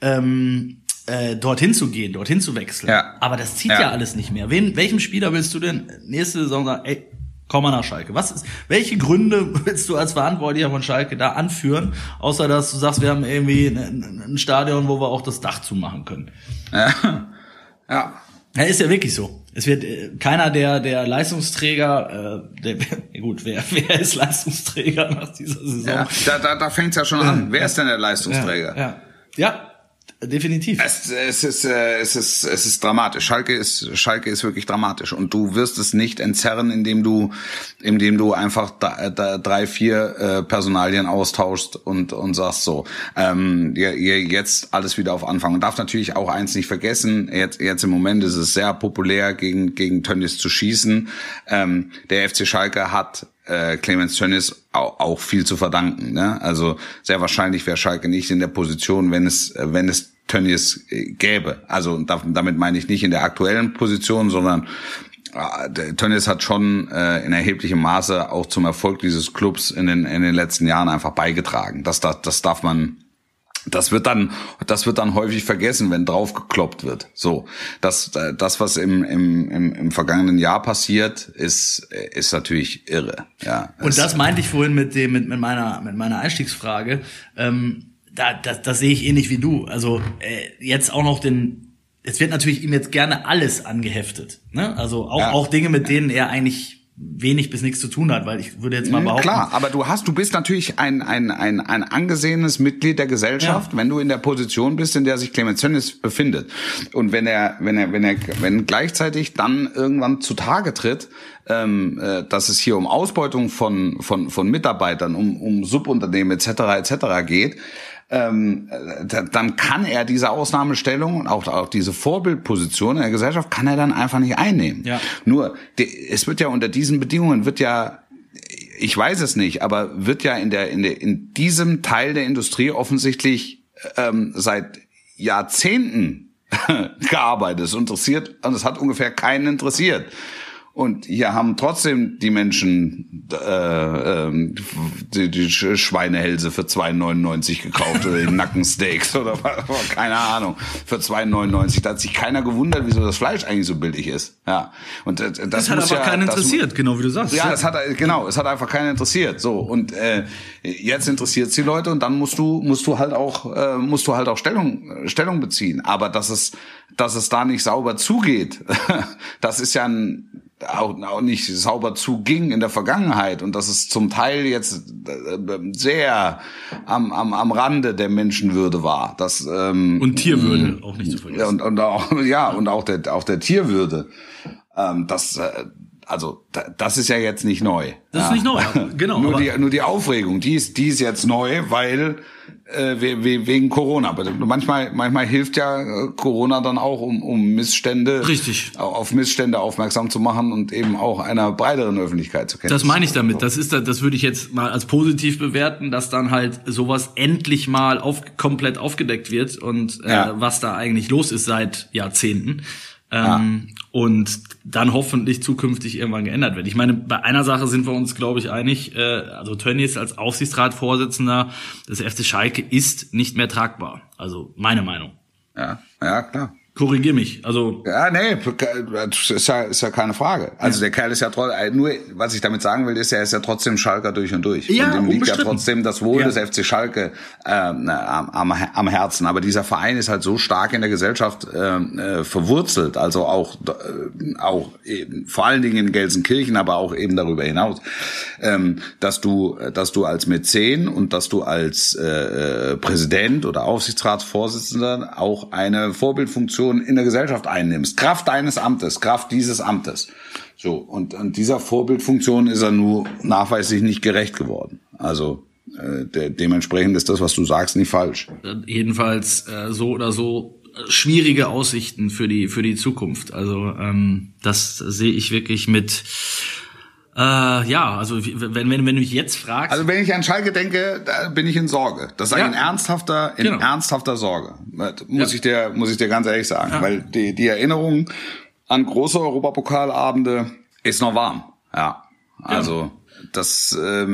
dorthin zu gehen, dorthin zu wechseln. Ja. Aber das zieht ja alles nicht mehr. Welchem Spieler willst du denn nächste Saison sagen, ey, komm mal nach Schalke? Welche Gründe willst du als Verantwortlicher von Schalke da anführen, außer dass du sagst, wir haben irgendwie ein Stadion, wo wir auch das Dach zumachen können? Ja, ist ja wirklich so. Es wird keiner der Leistungsträger, wer ist Leistungsträger nach dieser Saison? Ja, da fängt's ja schon an. Wer ist denn der Leistungsträger? Ja, definitiv. Es ist dramatisch. Schalke ist wirklich dramatisch, und du wirst es nicht entzerren, indem du einfach 3-4 Personalien austauschst und sagst so, jetzt alles wieder auf Anfang. Und darf natürlich auch eins nicht vergessen, jetzt im Moment ist es sehr populär, gegen Tönnies zu schießen. Der FC Schalke hat Clemens Tönnies auch viel zu verdanken, ne? Also sehr wahrscheinlich wäre Schalke nicht in der Position, wenn es Tönnies gäbe. Also damit meine ich nicht in der aktuellen Position, sondern Tönnies hat schon in erheblichem Maße auch zum Erfolg dieses Clubs in den letzten Jahren einfach beigetragen. Das wird dann häufig vergessen, wenn drauf gekloppt wird. So, das was im vergangenen Jahr passiert, ist natürlich irre. Ja. Und das meinte ich vorhin mit meiner Einstiegsfrage. Das sehe ich ähnlich wie du. Also jetzt auch noch es wird natürlich ihm jetzt gerne alles angeheftet. Ne? Also auch Dinge, mit denen er eigentlich wenig bis nichts zu tun hat, weil ich würde jetzt mal behaupten. Klar, aber du bist natürlich ein angesehenes Mitglied der Gesellschaft, wenn du in der Position bist, in der sich Clemens Tönnies befindet. Und wenn gleichzeitig dann irgendwann zutage tritt, dass es hier um Ausbeutung von Mitarbeitern, um Subunternehmen etc. geht, dann kann er diese Ausnahmestellung und auch diese Vorbildposition in der Gesellschaft kann er dann einfach nicht einnehmen. Ja. Nur, es wird ja unter diesen Bedingungen ich weiß es nicht, aber wird ja in diesem Teil der Industrie offensichtlich seit Jahrzehnten gearbeitet, und es hat ungefähr keinen interessiert. Und hier haben trotzdem die Menschen die Schweinehälse für 2,99 gekauft oder die Nackensteaks oder keine Ahnung, für 2,99. Da hat sich keiner gewundert, wieso das Fleisch eigentlich so billig ist. Ja. Und das hat aber keinen interessiert, genau wie du sagst. Ja, es hat einfach keinen interessiert. So, und jetzt interessiert es die Leute, und dann musst du halt auch Stellung beziehen. Aber dass es da nicht sauber zugeht, das ist ja auch nicht sauber zuging in der Vergangenheit, und das ist zum Teil jetzt sehr am Rande der Menschenwürde war. Und Tierwürde auch nicht zu vergessen. Und auch der Tierwürde. Das ist ja jetzt nicht neu. Das ist nicht neu, genau. Nur die Aufregung, die ist jetzt neu, weil wegen Corona. Aber manchmal hilft ja Corona dann auch, um Missstände, richtig, auf Missstände aufmerksam zu machen und eben auch einer breiteren Öffentlichkeit zu kennen. Das meine ich damit. Das würde ich jetzt mal als positiv bewerten, dass dann halt sowas endlich mal komplett aufgedeckt wird und was da eigentlich los ist seit Jahrzehnten. Und dann hoffentlich zukünftig irgendwann geändert wird. Ich meine, bei einer Sache sind wir uns, glaube ich, einig. Also Tönnies als Aufsichtsratsvorsitzender des FC Schalke ist nicht mehr tragbar. Also meine Meinung. Ja, klar. Korrigier mich. Also ist ja keine Frage. Also der Kerl ist ja nur, was ich damit sagen will, ist, er ist ja trotzdem Schalker durch und durch. Ja, und dem liegt ja unbestritten. trotzdem das Wohl des FC Schalke am Herzen. Aber dieser Verein ist halt so stark in der Gesellschaft verwurzelt, also auch eben, vor allen Dingen in Gelsenkirchen, aber auch eben darüber hinaus, dass du als Mäzen und dass du als Präsident oder Aufsichtsratsvorsitzender auch eine Vorbildfunktion in der Gesellschaft einnimmst, Kraft deines Amtes, Kraft dieses Amtes. So, und dieser Vorbildfunktion ist er nur nachweislich nicht gerecht geworden. Also dementsprechend ist das, was du sagst, nicht falsch. Jedenfalls so oder so schwierige Aussichten für die Zukunft. Also das sehe ich wirklich mit also wenn du mich jetzt fragst. Also wenn ich an Schalke denke, da bin ich in Sorge. Das sage ich in ernsthafter Sorge. Muss ich dir ganz ehrlich sagen. Ja. Weil die Erinnerung an große Europapokalabende ist noch warm. Ja. Also das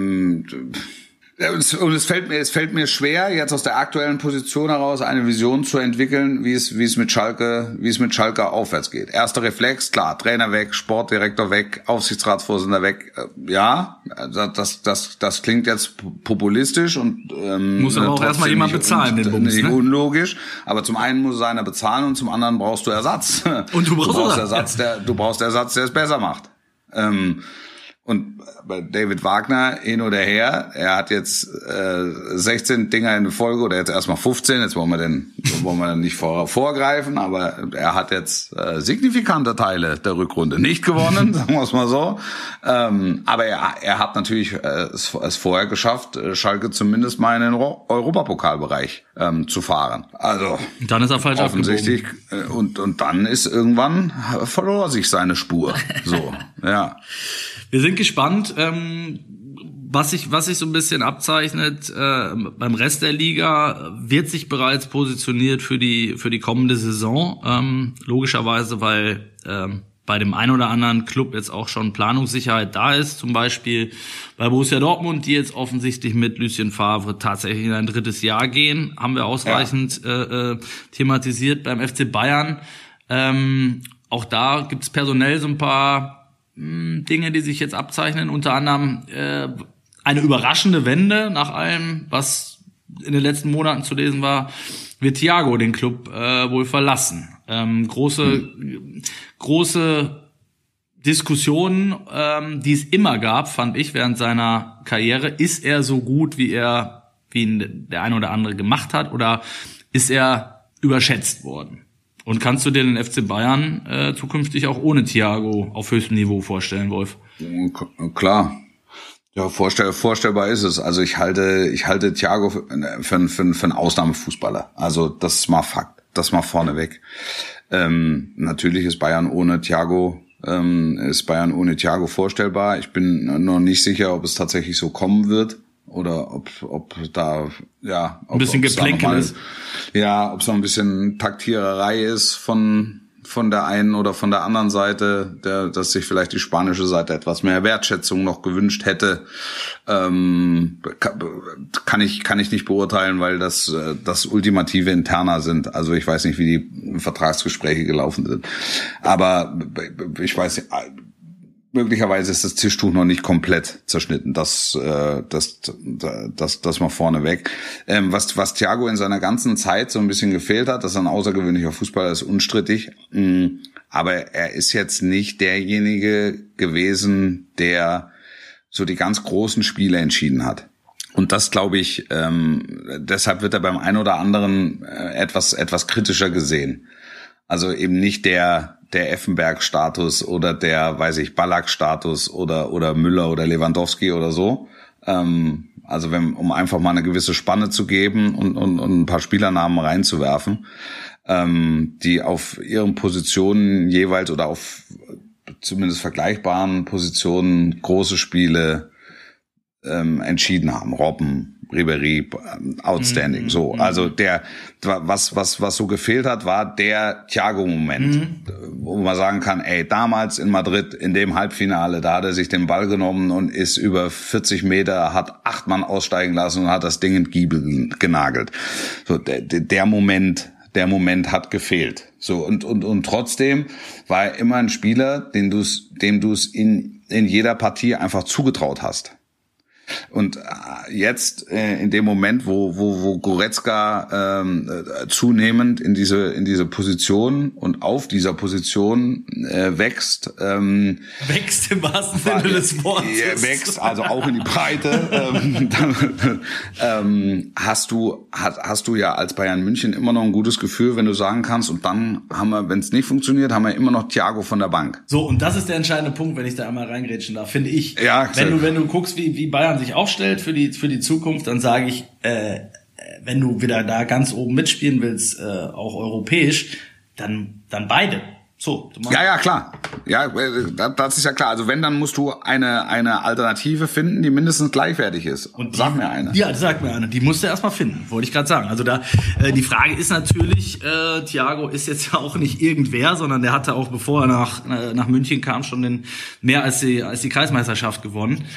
und es fällt mir schwer, jetzt aus der aktuellen Position heraus eine Vision zu entwickeln, wie es mit Schalke aufwärts geht. Erster Reflex, klar, Trainer weg, Sportdirektor weg, Aufsichtsratsvorsitzender weg. Ja, das klingt jetzt populistisch und muss aber auch erstmal jemand bezahlen, den Bums, nicht unlogisch. Aber zum einen muss einer bezahlen und zum anderen brauchst du Ersatz. Und du brauchst Ersatz, der es besser macht. Und bei David Wagner, hin oder her, er hat jetzt 16 Dinger in Folge, oder jetzt erstmal 15, jetzt wollen wir dann nicht vorgreifen, aber er hat jetzt signifikante Teile der Rückrunde nicht gewonnen, sagen wir es mal so. Aber er hat natürlich es vorher geschafft, Schalke zumindest mal in den Europapokalbereich zu fahren. Also dann ist er falsch offensichtlich und dann ist irgendwann verlor sich seine Spur. So, ja. Wir sind gespannt, was sich so ein bisschen abzeichnet. Beim Rest der Liga wird sich bereits positioniert für die kommende Saison. Logischerweise, weil bei dem einen oder anderen Club jetzt auch schon Planungssicherheit da ist. Zum Beispiel bei Borussia Dortmund, die jetzt offensichtlich mit Lucien Favre tatsächlich in ein drittes Jahr gehen. Haben wir ausreichend thematisiert. Beim FC Bayern, auch da gibt's personell so ein paar Dinge, die sich jetzt abzeichnen, unter anderem eine überraschende Wende nach allem, was in den letzten Monaten zu lesen war, wird Thiago den Große Diskussionen, die es immer gab, fand ich, während seiner Karriere. Ist er so gut, wie ihn der eine oder andere gemacht hat, oder ist er überschätzt worden? Und kannst du dir den FC Bayern zukünftig auch ohne Thiago auf höchstem Niveau vorstellen, Wolf? Klar. Ja, vorstellbar ist es. Also ich halte Thiago für einen Ausnahmefußballer. Also das ist mal Fakt. Das mal vorneweg. Natürlich ist Bayern ohne Thiago vorstellbar. Ich bin noch nicht sicher, ob es tatsächlich so kommen wird oder ob da ein bisschen Geplänkel ist. Ja, ob es noch ein bisschen Taktiererei ist von der einen oder von der anderen Seite, dass sich vielleicht die spanische Seite etwas mehr Wertschätzung noch gewünscht hätte, kann ich nicht beurteilen, weil das ultimative Interna sind. Also ich weiß nicht, wie die Vertragsgespräche gelaufen sind. Aber ich weiß nicht, möglicherweise ist das Tischtuch noch nicht komplett zerschnitten. Das mal vorneweg. Was Thiago in seiner ganzen Zeit so ein bisschen gefehlt hat, dass er ein außergewöhnlicher Fußballer ist, unstrittig. Aber er ist jetzt nicht derjenige gewesen, der so die ganz großen Spiele entschieden hat. Und das, glaube ich, deshalb wird er beim einen oder anderen etwas kritischer gesehen. Also eben nicht der Effenberg-Status oder der, Ballack-Status oder Müller oder Lewandowski oder so. Also um einfach mal eine gewisse Spanne zu geben und ein paar Spielernamen reinzuwerfen, die auf ihren Positionen jeweils oder auf zumindest vergleichbaren Positionen große Spiele entschieden haben. Robben, Ribéry, outstanding. So, also was so gefehlt hat, war der Thiago-Moment, wo man sagen kann, damals in Madrid in dem Halbfinale, da hat er sich den Ball genommen und ist über 40 Meter, hat 8 Mann aussteigen lassen und hat das Ding in den Giebel genagelt. So, der Moment hat gefehlt. So, und trotzdem war er immer ein Spieler, dem du es in jeder Partie einfach zugetraut hast. Und jetzt in dem Moment, wo Goretzka zunehmend in diese Position und auf dieser Position wächst, wächst im wahrsten Sinne des Wortes, wächst also auch in die Breite, hast du ja als Bayern München immer noch ein gutes Gefühl, wenn du sagen kannst, und dann haben wir, wenn es nicht funktioniert, haben wir immer noch Thiago von der Bank. So, und das ist der entscheidende Punkt, wenn ich da einmal reingrätschen darf, finde ich. Ja, wenn du guckst, wie Bayern sich aufstellt für die Zukunft, dann sage ich, wenn du wieder da ganz oben mitspielen willst, auch europäisch, dann beide. So. Ja, klar. Ja, das ist ja klar. Also wenn, dann musst du eine Alternative finden, die mindestens gleichwertig ist. Und sag mir eine. Ja, sag mir eine. Die musst du erstmal finden, wollte ich gerade sagen. Also da die Frage ist natürlich, Thiago ist jetzt ja auch nicht irgendwer, sondern der hatte auch, bevor er nach München kam, schon mehr als die Kreismeisterschaft gewonnen.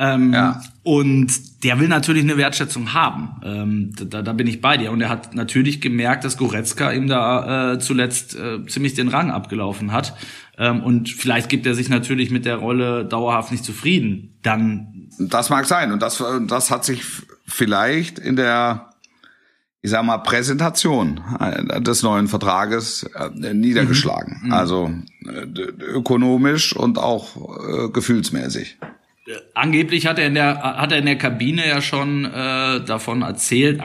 Und der will natürlich eine Wertschätzung haben. Da bin ich bei dir. Und er hat natürlich gemerkt, dass Goretzka ihm da zuletzt ziemlich den Rang abgelaufen hat. Und vielleicht gibt er sich natürlich mit der Rolle dauerhaft nicht zufrieden. Dann. Das mag sein. Und das hat sich vielleicht in der, ich sag mal, Präsentation des neuen Vertrages niedergeschlagen. Also ökonomisch und auch gefühlsmäßig. Angeblich hat er in der Kabine ja schon davon erzählt,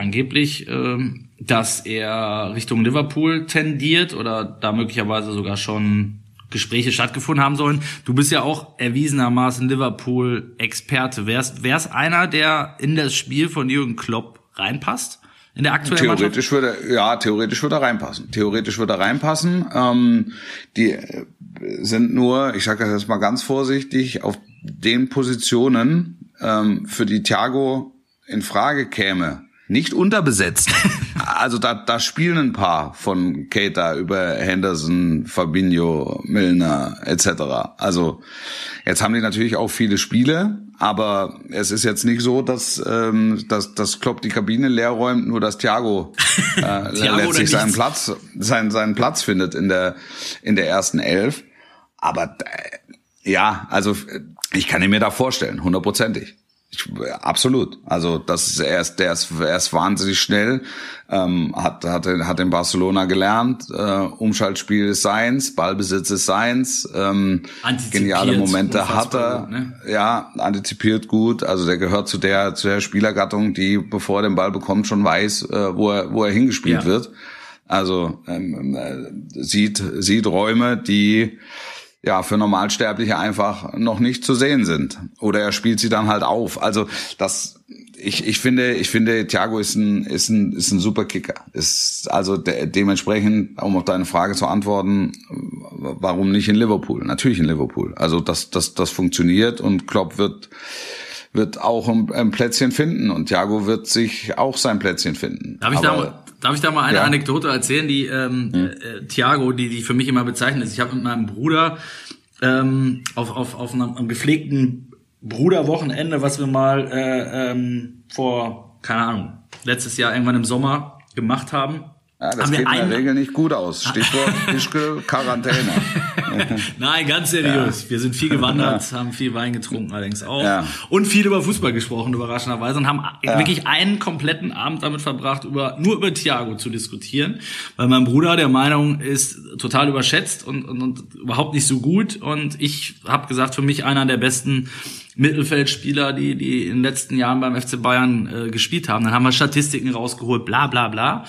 dass er Richtung Liverpool tendiert oder da möglicherweise sogar schon Gespräche stattgefunden haben sollen. Du bist ja auch erwiesenermaßen Liverpool-Experte. Wär's einer, der in das Spiel von Jürgen Klopp reinpasst? In der aktuellen Mannschaft? Theoretisch würde er reinpassen. Die sind nur, ich sage das jetzt mal ganz vorsichtig, auf den Positionen, für die Thiago in Frage käme, nicht unterbesetzt. Also da spielen ein paar von Keita über Henderson, Fabinho, Milner etc. Also jetzt haben die natürlich auch viele Spiele, aber es ist jetzt nicht so, dass Klopp die Kabine leer räumt, nur dass Thiago letztlich seinen Platz findet in der ersten Elf. Aber ja, also ich kann ihn mir da vorstellen, 100%. Absolut. Also er ist wahnsinnig schnell, hat in Barcelona gelernt, Umschaltspiel ist seins, Ballbesitz ist seins, geniale Momente hat er, gut, ne? Ja, antizipiert gut. Also der gehört zu der Spielergattung, die bevor er den Ball bekommt schon weiß, wo er hingespielt wird. Also sieht Räume, die ja für Normalsterbliche einfach noch nicht zu sehen sind. Oder er spielt sie dann halt auf. Also ich finde Thiago ist ein super Kicker. Ist also dementsprechend, um auf deine Frage zu antworten, warum nicht in Liverpool? Natürlich in Liverpool. Also das funktioniert und Klopp wird auch ein Plätzchen finden und Thiago wird sich auch sein Plätzchen find. Darf ich da mal eine Anekdote erzählen, die Thiago, die für mich immer bezeichnet ist. Ich habe mit meinem Bruder auf einem gepflegten Bruderwochenende, was wir mal vor, keine Ahnung, letztes Jahr irgendwann im Sommer gemacht haben. Ja, das geht in der Regel nicht gut aus. Stichwort Fischke, Quarantäne. Nein, ganz seriös. Ja. Wir sind viel gewandert, haben viel Wein getrunken allerdings auch. Und viel über Fußball gesprochen, überraschenderweise. Und haben wirklich einen kompletten Abend damit verbracht, nur über Thiago zu diskutieren. Weil mein Bruder der Meinung ist, total überschätzt und überhaupt nicht so gut. Und ich habe gesagt, für mich einer der besten Mittelfeldspieler, die in den letzten Jahren beim FC Bayern gespielt haben. Dann haben wir Statistiken rausgeholt, bla bla bla.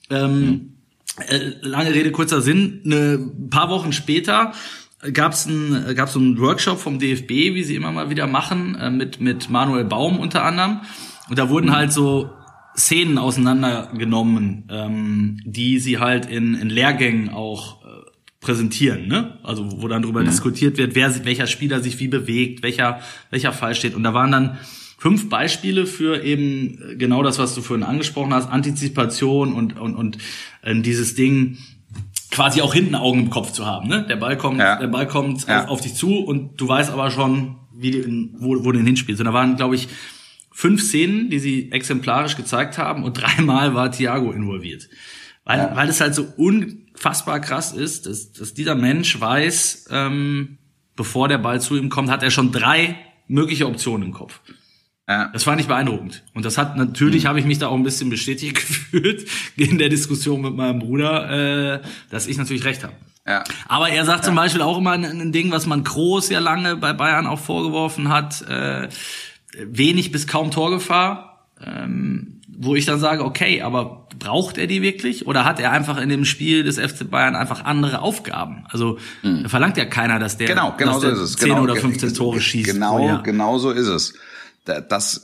Lange Rede, kurzer Sinn. Ein paar Wochen später gab's einen Workshop vom DFB, wie sie immer mal wieder machen, mit Manuel Baum unter anderem. Und da wurden halt so Szenen auseinandergenommen, die sie halt in Lehrgängen auch präsentieren, ne? Also wo dann drüber diskutiert wird, welcher Spieler sich wie bewegt, welcher Fall steht. Und da waren dann 5 Beispiele für eben genau das, was du vorhin angesprochen hast, Antizipation und dieses Ding quasi auch hinten Augen im Kopf zu haben, ne? Der Ball kommt auf dich zu und du weißt aber schon, wo du den hinspielst. Und da waren, glaube ich, 5 Szenen, die sie exemplarisch gezeigt haben und 3-mal war Thiago involviert. Weil es halt so unfassbar krass ist, dass dieser Mensch weiß, bevor der Ball zu ihm kommt, hat er schon 3 mögliche Optionen im Kopf. Ja. Das fand ich beeindruckend. Und das hat natürlich, habe ich mich da auch ein bisschen bestätigt gefühlt in der Diskussion mit meinem Bruder, dass ich natürlich recht habe. Ja. Aber er sagt zum Beispiel auch immer ein Ding, was man Kroos ja lange bei Bayern auch vorgeworfen hat, wenig bis kaum Torgefahr, wo ich dann sage, okay, aber braucht er die wirklich? Oder hat er einfach in dem Spiel des FC Bayern einfach andere Aufgaben? Also da verlangt ja keiner, dass der, genau so ist es. 10 oder 15 Tore schießt. Genau so ist es. Das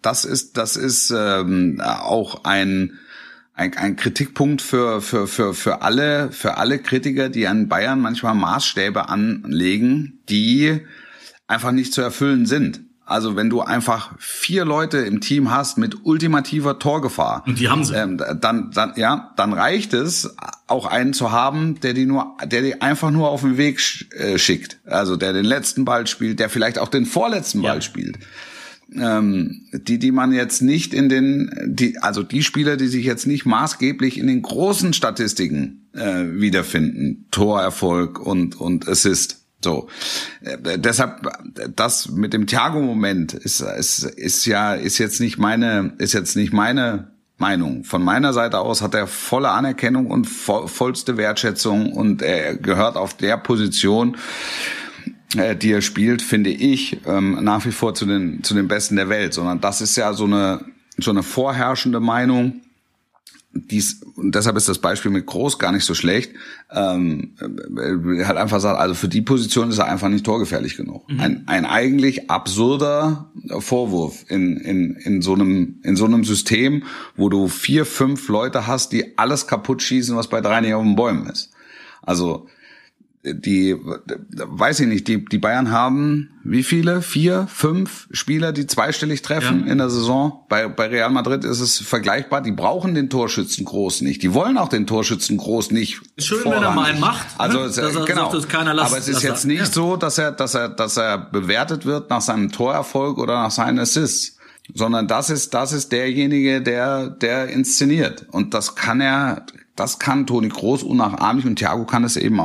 ist auch ein Kritikpunkt für alle Kritiker, die an Bayern manchmal Maßstäbe anlegen, die einfach nicht zu erfüllen sind. Also wenn du einfach 4 Leute im Team hast mit ultimativer Torgefahr, und die haben sie, dann reicht es, auch einen zu haben, der die einfach nur auf den Weg schickt. Also der den letzten Ball spielt, der vielleicht auch den vorletzten Ball spielt. Die man jetzt nicht die Spieler, die sich jetzt nicht maßgeblich in den großen Statistiken wiederfinden, Torerfolg und Assist. So, deshalb das mit dem Thiago-Moment ist jetzt nicht meine Meinung. Von meiner Seite aus hat er volle Anerkennung und vollste Wertschätzung und er gehört auf der Position, die er spielt, finde ich, nach wie vor zu den Besten der Welt, sondern das ist ja so eine vorherrschende Meinung, und deshalb ist das Beispiel mit Kroos gar nicht so schlecht, halt einfach sagt, also für die Position ist er einfach nicht torgefährlich genug. Ein eigentlich absurder Vorwurf in so einem System, wo du 4, 5 Leute hast, die alles kaputt schießen, was bei 3 nicht auf den Bäumen ist. Also weiß ich nicht, die Bayern haben wie viele? 4, 5 Spieler, die zweistellig treffen in der Saison. Bei Real Madrid ist es vergleichbar. Die brauchen den Torschützen Kroos nicht. Die wollen auch den Torschützen Kroos nicht. Schön, wenn er mal einen macht. Also genau. Aber es ist jetzt nicht so, dass er bewertet wird nach seinem Torerfolg oder nach seinen Assists, sondern das ist derjenige, der inszeniert. Und das kann Toni Kroos unnachahmlich und Thiago kann es eben auch.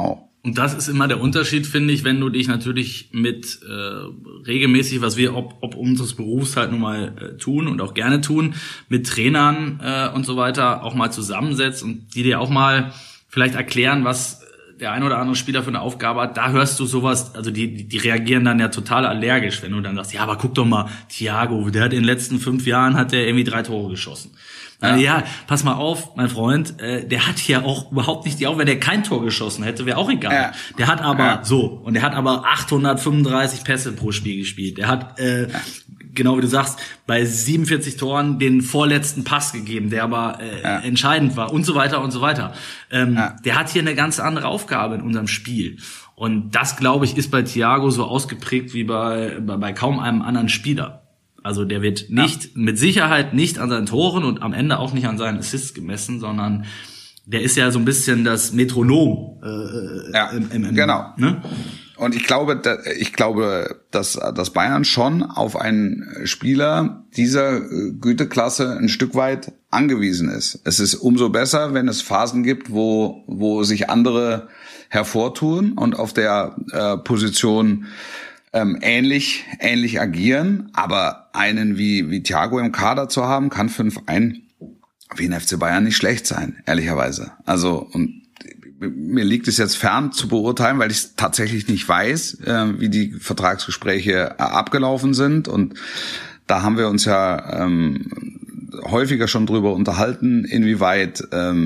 Und das ist immer der Unterschied, finde ich, wenn du dich natürlich mit regelmäßig, was wir ob unseres Berufs halt nun mal tun und auch gerne tun, mit Trainern und so weiter auch mal zusammensetzt und die dir auch mal vielleicht erklären, was der ein oder andere Spieler für eine Aufgabe hat. Da hörst du sowas, also die reagieren dann ja total allergisch, wenn du dann sagst, ja, aber guck doch mal, Thiago, der hat in den letzten 5 Jahren hat der irgendwie 3 Tore geschossen. Ja, pass mal auf, mein Freund, der hat hier auch überhaupt nicht auch wenn der kein Tor geschossen hätte, wäre auch egal. Ja. Der hat aber und der hat aber 835 Pässe pro Spiel gespielt. Der hat, genau wie du sagst, bei 47 Toren den vorletzten Pass gegeben, der aber entscheidend war und so weiter und so weiter. Der hat hier eine ganz andere Aufgabe in unserem Spiel. Und das, glaube ich, ist bei Thiago so ausgeprägt wie bei kaum einem anderen Spieler. Also der wird mit Sicherheit nicht an seinen Toren und am Ende auch nicht an seinen Assists gemessen, sondern der ist ja so ein bisschen das Metronom. Genau. Ne? Und ich glaube, dass Bayern schon auf einen Spieler dieser Güteklasse ein Stück weit angewiesen ist. Es ist umso besser, wenn es Phasen gibt, wo sich andere hervortun und auf der Position ähnlich agieren, aber einen wie Thiago im Kader zu haben, kann für einen Verein wie den FC Bayern nicht schlecht sein, ehrlicherweise. Also, und mir liegt es jetzt fern zu beurteilen, weil ich es tatsächlich nicht weiß, wie die Vertragsgespräche abgelaufen sind, und da haben wir uns ja häufiger schon drüber unterhalten, inwieweit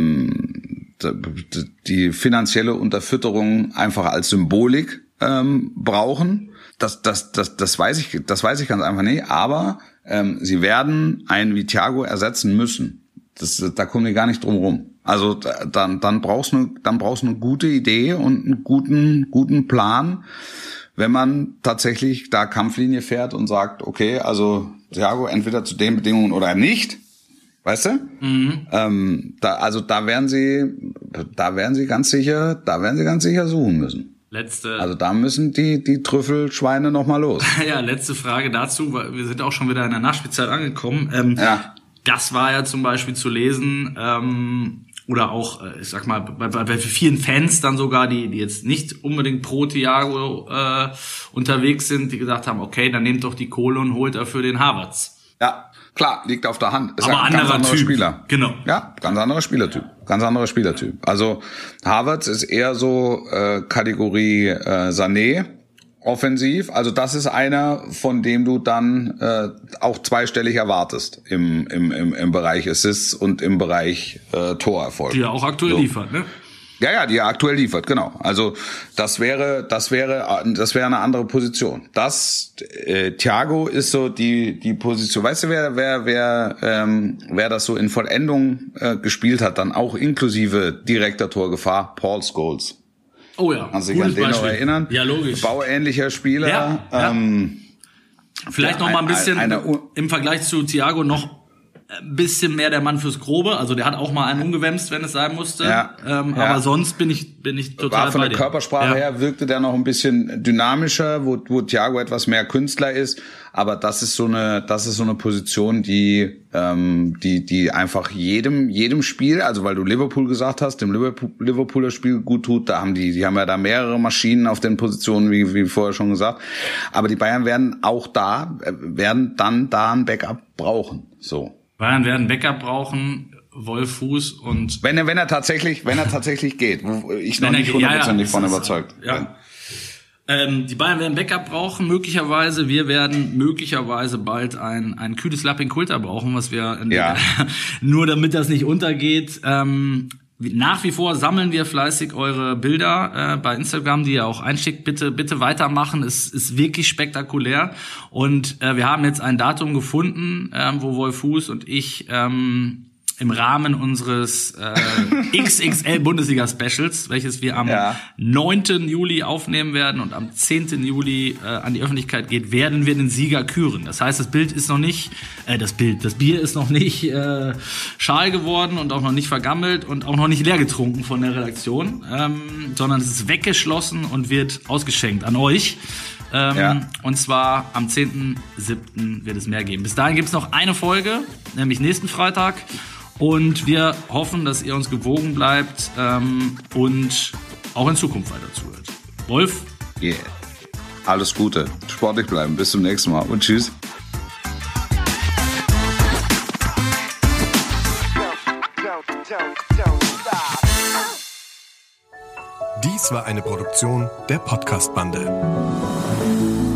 die finanzielle Unterfütterung einfach als Symbolik brauchen. Das weiß ich ganz einfach nicht, aber sie werden einen wie Thiago ersetzen müssen. Da kommen die gar nicht drum rum. Also dann brauchst du eine gute Idee und einen guten Plan, wenn man tatsächlich da Kampflinie fährt und sagt, okay, also Thiago entweder zu den Bedingungen oder nicht. Weißt du? Mhm. Da werden sie ganz sicher suchen müssen. Also da müssen die Trüffelschweine noch mal los. Ja, letzte Frage dazu, weil wir sind auch schon wieder in der Nachspielzeit angekommen. Das war ja zum Beispiel zu lesen, oder auch, ich sag mal, bei vielen Fans dann sogar, die jetzt nicht unbedingt pro Thiago unterwegs sind, die gesagt haben, okay, dann nehmt doch die Kohle und holt dafür den Havertz. Ja, klar, liegt auf der Hand. Ist aber ein ganz anderer Spieler. Genau. Ja, ganz anderer Spielertyp. Also Havertz ist eher so Kategorie Sané, offensiv. Also das ist einer, von dem du dann auch zweistellig erwartest im Bereich Assists und im Bereich Torerfolg. Die er auch aktuell liefert, ne? Ja, die er aktuell liefert, genau. Also das wäre eine andere Position. Thiago ist so die Position. Weißt du, wer das so in Vollendung gespielt hat, dann auch inklusive direkter Torgefahr? Paul Scholes. Oh ja. Kannst du dich an den noch erinnern? Ja, logisch. Bauähnlicher Spieler. Ja. Vielleicht noch mal ein bisschen im Vergleich zu Thiago noch ein bisschen mehr der Mann fürs Grobe, also der hat auch mal einen umgewämst, wenn es sein musste. Aber sonst bin ich total war von bei der dir. Körpersprache her wirkte der noch ein bisschen dynamischer, wo Thiago etwas mehr Künstler ist. Aber das ist so eine Position, die einfach jedem Spiel, also weil du Liverpool gesagt hast, dem Liverpooler Spiel gut tut. Die haben ja da mehrere Maschinen auf den Positionen, wie vorher schon gesagt. Aber die Bayern werden dann da ein Backup brauchen. So. Bayern werden Backup brauchen, Wolfuß und... Wenn er tatsächlich geht, wo ich noch nicht 100% von überzeugt bin. Ja. Die Bayern werden Backup brauchen, möglicherweise. Wir werden möglicherweise bald ein kühles Lappinkulter brauchen, was wir nur damit das nicht untergeht. Nach wie vor sammeln wir fleißig eure Bilder bei Instagram, die ihr auch einschickt. Bitte weitermachen. Es ist wirklich spektakulär. Und wir haben jetzt ein Datum gefunden, wo Wolfuß und ich im Rahmen unseres XXL-Bundesliga-Specials, welches wir am 9. Juli aufnehmen werden und am 10. Juli an die Öffentlichkeit geht, werden wir den Sieger küren. Das heißt, das Bild ist noch nicht, das Bier ist noch nicht schal geworden und auch noch nicht vergammelt und auch noch nicht leer getrunken von der Redaktion, sondern es ist weggeschlossen und wird ausgeschenkt an euch. Und zwar am 10.7. wird es mehr geben. Bis dahin gibt es noch eine Folge, nämlich nächsten Freitag. Und wir hoffen, dass ihr uns gewogen bleibt und auch in Zukunft weiter zuhört. Wolf? Yeah. Alles Gute. Sportlich bleiben. Bis zum nächsten Mal und tschüss. Dies war eine Produktion der Podcast-Bande.